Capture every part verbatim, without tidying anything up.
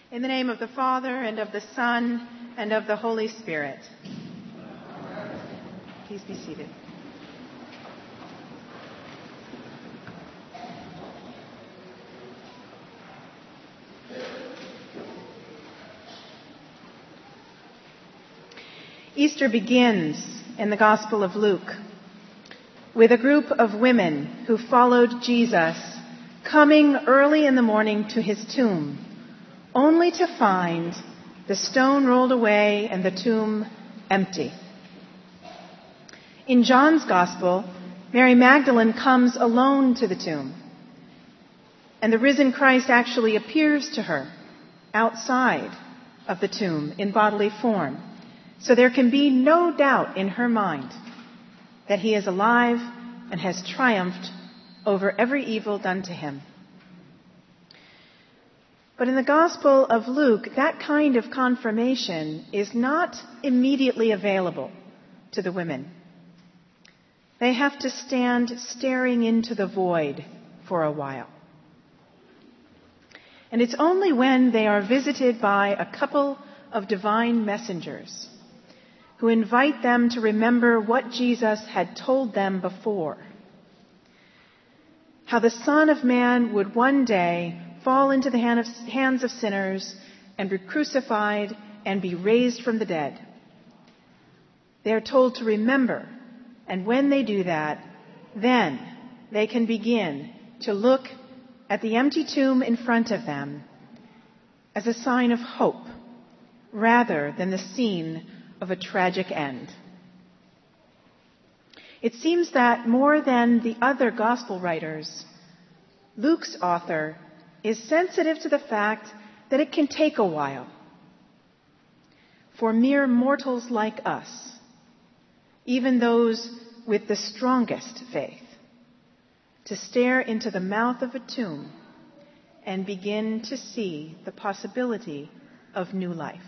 In the name of the Father, and of the Son, and of the Holy Spirit. Please be seated. Easter begins in the Gospel of Luke with a group of women who followed Jesus coming early in the morning to his tomb, only to find the stone rolled away and the tomb empty. In John's Gospel, Mary Magdalene comes alone to the tomb, and the risen Christ actually appears to her outside of the tomb in bodily form. So there can be no doubt in her mind that he is alive and has triumphed over every evil done to him. But in the Gospel of Luke, that kind of confirmation is not immediately available to the women. They have to stand staring into the void for a while. And it's only when they are visited by a couple of divine messengers who invite them to remember what Jesus had told them before. How the Son of Man would one day fall into the hand of, hands of sinners and be crucified and be raised from the dead. They are told to remember, and when they do that, then they can begin to look at the empty tomb in front of them as a sign of hope rather than the scene of a tragic end. It seems that more than the other gospel writers, Luke's author is sensitive to the fact that it can take a while for mere mortals like us, even those with the strongest faith, to stare into the mouth of a tomb and begin to see the possibility of new life.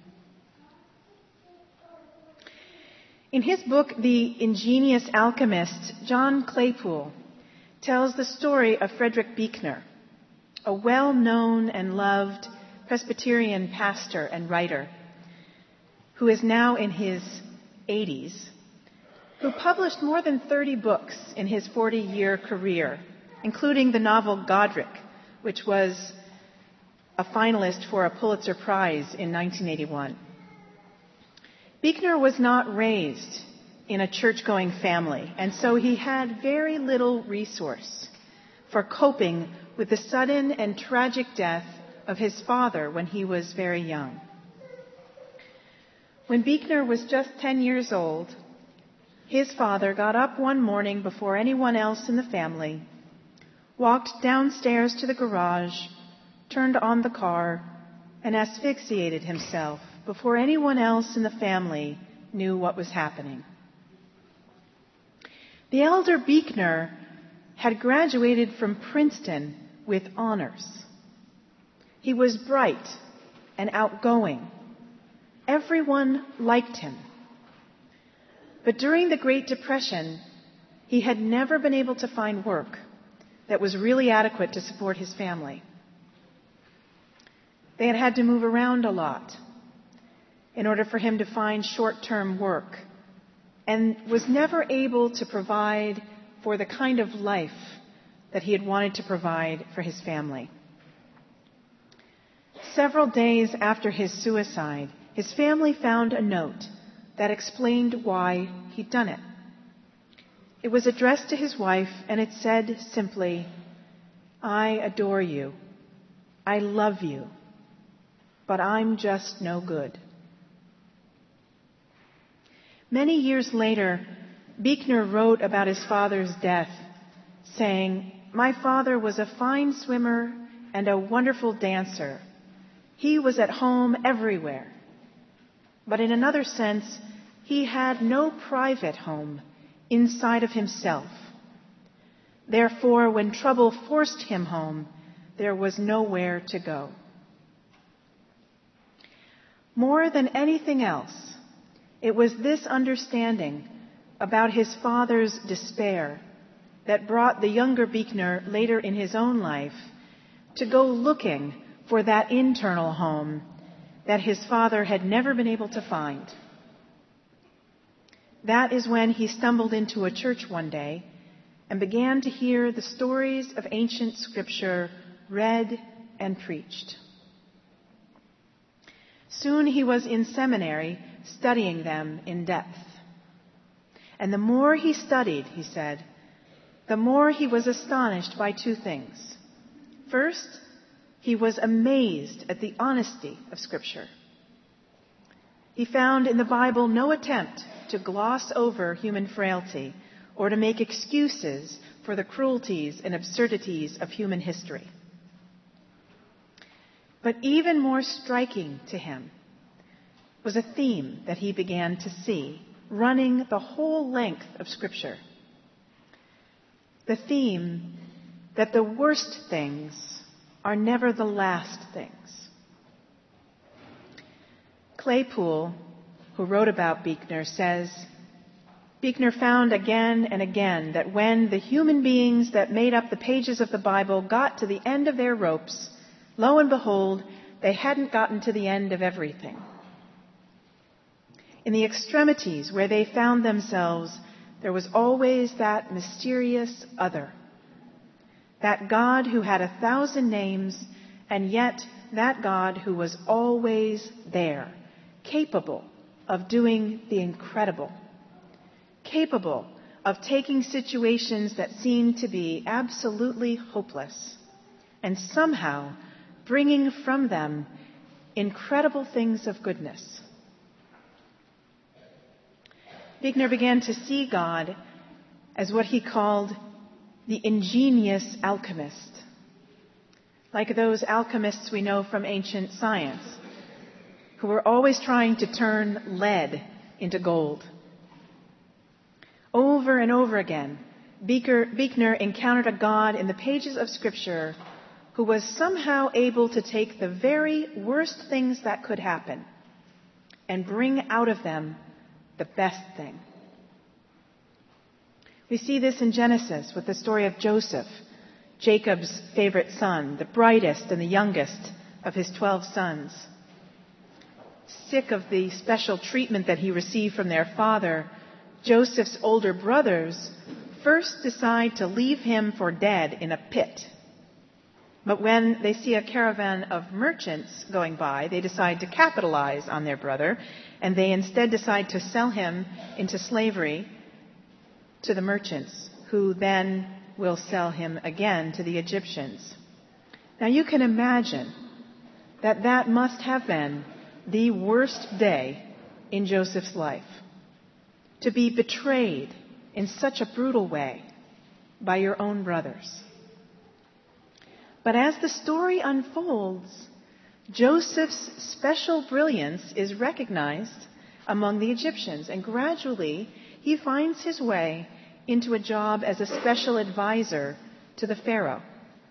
In his book, The Ingenious Alchemist, John Claypool tells the story of Frederick Buechner, a well-known and loved Presbyterian pastor and writer who is now in his eighties, who published more than thirty books in his forty-year career, including the novel Godric, which was a finalist for a Pulitzer Prize in nineteen eighty-one. Buechner was not raised in a church-going family, and so he had very little resource for coping with the sudden and tragic death of his father when he was very young. When Buechner was just ten years old, his father got up one morning before anyone else in the family, walked downstairs to the garage, turned on the car, and asphyxiated himself before anyone else in the family knew what was happening. The elder Buechner had graduated from Princeton with honors. He was bright and outgoing. Everyone liked him. But during the Great Depression, he had never been able to find work that was really adequate to support his family. They had had to move around a lot in order for him to find short-term work, and was never able to provide for the kind of life that he had wanted to provide for his family. Several days after his suicide, his family found a note that explained why he'd done it. It was addressed to his wife, and it said simply, "I adore you. I love you. But I'm just no good." Many years later, Buechner wrote about his father's death, saying, "My father was a fine swimmer and a wonderful dancer. He was at home everywhere. But in another sense, he had no private home inside of himself. Therefore, when trouble forced him home, there was nowhere to go." More than anything else, it was this understanding about his father's despair that brought the younger Buechner later in his own life to go looking for that internal home that his father had never been able to find. That is when he stumbled into a church one day and began to hear the stories of ancient scripture read and preached. Soon he was in seminary studying them in depth. And the more he studied, he said, the more he was astonished by two things. First, he was amazed at the honesty of Scripture. He found in the Bible no attempt to gloss over human frailty or to make excuses for the cruelties and absurdities of human history. But even more striking to him was a theme that he began to see running the whole length of Scripture. The theme that the worst things are never the last things. Claypool, who wrote about Buechner, says, Buechner found again and again that when the human beings that made up the pages of the Bible got to the end of their ropes, lo and behold, they hadn't gotten to the end of everything. In the extremities where they found themselves, there was always that mysterious other. That God who had a thousand names, and yet that God who was always there, capable of doing the incredible, capable of taking situations that seemed to be absolutely hopeless and somehow bringing from them incredible things of goodness. Buechner began to see God as what he called the ingenious alchemist, like those alchemists we know from ancient science, who were always trying to turn lead into gold. Over and over again, Buechner encountered a God in the pages of Scripture who was somehow able to take the very worst things that could happen and bring out of them the best thing. We see this in Genesis with the story of Joseph, Jacob's favorite son, the brightest and the youngest of his twelve sons. Sick of the special treatment that he received from their father, Joseph's older brothers first decide to leave him for dead in a pit. But when they see a caravan of merchants going by, they decide to capitalize on their brother, and they instead decide to sell him into slavery to the merchants, who then will sell him again to the Egyptians. Now you can imagine that that must have been the worst day in Joseph's life, to be betrayed in such a brutal way by your own brothers. But as the story unfolds, Joseph's special brilliance is recognized among the Egyptians, and gradually he finds his way into a job as a special advisor to the Pharaoh.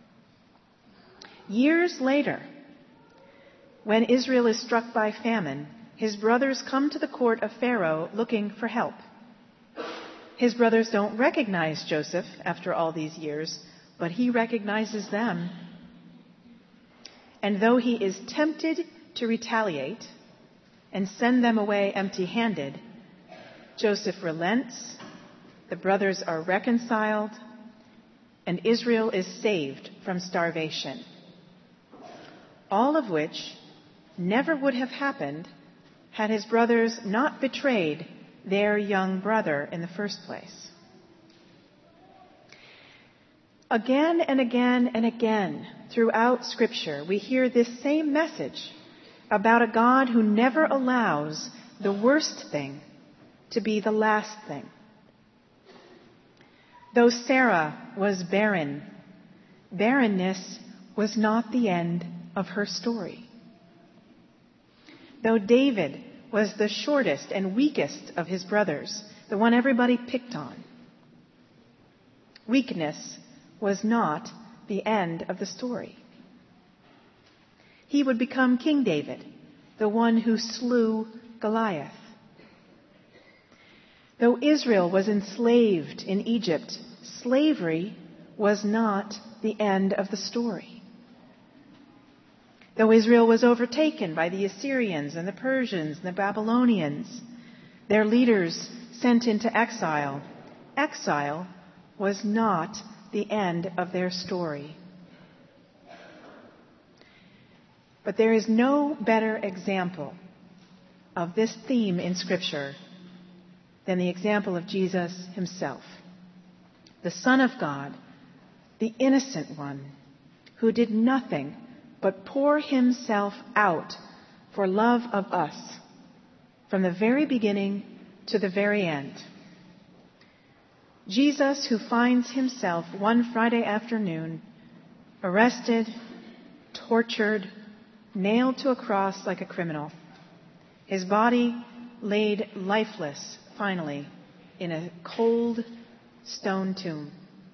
Years later, when Israel is struck by famine, his brothers come to the court of Pharaoh looking for help. His brothers don't recognize Joseph after all these years, but he recognizes them. And though he is tempted to retaliate and send them away empty-handed, Joseph relents, the brothers are reconciled, and Israel is saved from starvation. All of which never would have happened had his brothers not betrayed their young brother in the first place. Again and again and again throughout Scripture, we hear this same message about a God who never allows the worst thing to be the last thing. Though Sarah was barren, barrenness was not the end of her story. Though David was the shortest and weakest of his brothers, the one everybody picked on, weakness was not the end of the story. He would become King David, the one who slew Goliath. Though Israel was enslaved in Egypt, slavery was not the end of the story. Though Israel was overtaken by the Assyrians and the Persians and the Babylonians, their leaders sent into exile, exile was not the end of their story. But there is no better example of this theme in Scripture than the example of Jesus himself, the Son of God, the innocent one, who did nothing but pour himself out for love of us from the very beginning to the very end. Jesus, who finds himself one Friday afternoon arrested, tortured, nailed to a cross like a criminal, his body laid lifeless, finally, in a cold stone tomb.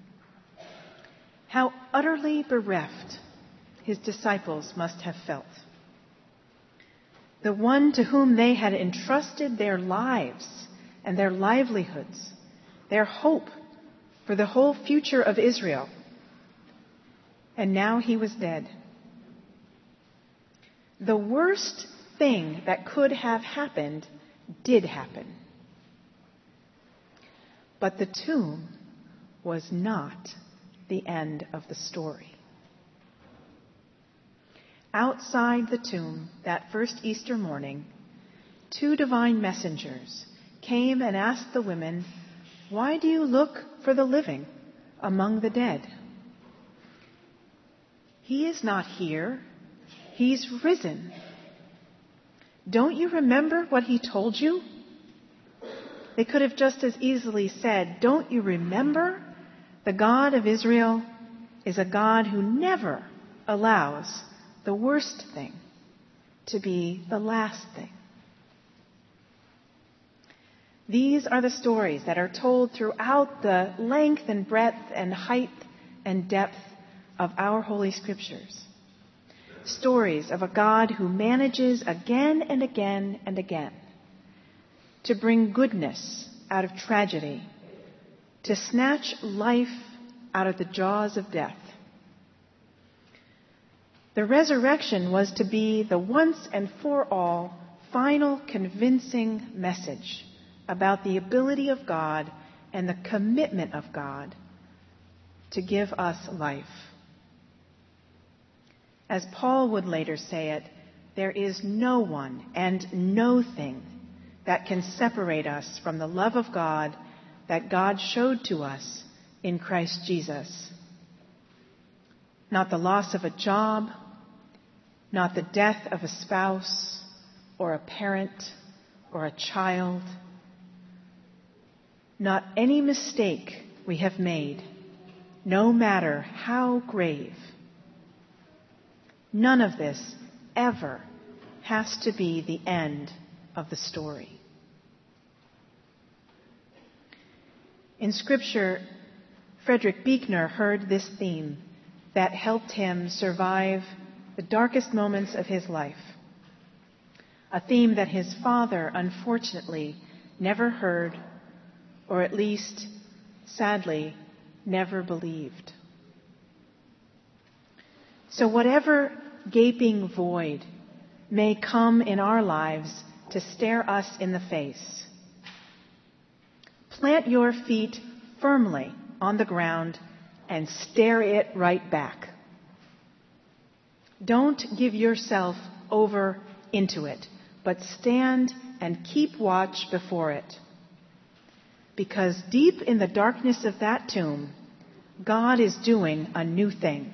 How utterly bereft his disciples must have felt. The one to whom they had entrusted their lives and their livelihoods, their hope for the whole future of Israel. And now he was dead. The worst thing that could have happened did happen. But the tomb was not the end of the story. Outside the tomb that first Easter morning, two divine messengers came and asked the women, "Why do you look for the living among the dead? He is not here. He's risen. Don't you remember what he told you?" They could have just as easily said, "Don't you remember? The God of Israel is a God who never allows the worst thing to be the last thing." These are the stories that are told throughout the length and breadth and height and depth of our Holy Scriptures. Stories of a God who manages again and again and again to bring goodness out of tragedy, to snatch life out of the jaws of death. The resurrection was to be the once and for all final convincing message about the ability of God and the commitment of God to give us life. As Paul would later say it, there is no one and no thing that can separate us from the love of God that God showed to us in Christ Jesus. Not the loss of a job, not the death of a spouse or a parent or a child, not any mistake we have made, no matter how grave. None of this ever has to be the end of the story. In Scripture, Frederick Buechner heard this theme that helped him survive the darkest moments of his life. A theme that his father, unfortunately, never heard, or at least, sadly, never believed. So whatever gaping void may come in our lives to stare us in the face, plant your feet firmly on the ground and stare it right back. Don't give yourself over into it, but stand and keep watch before it. Because deep in the darkness of that tomb, God is doing a new thing.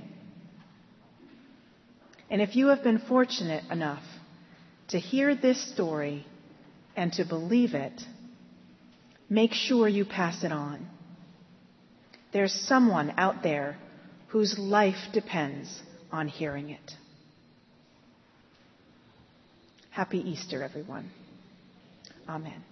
And if you have been fortunate enough to hear this story and to believe it, make sure you pass it on. There's someone out there whose life depends on hearing it. Happy Easter, everyone. Amen.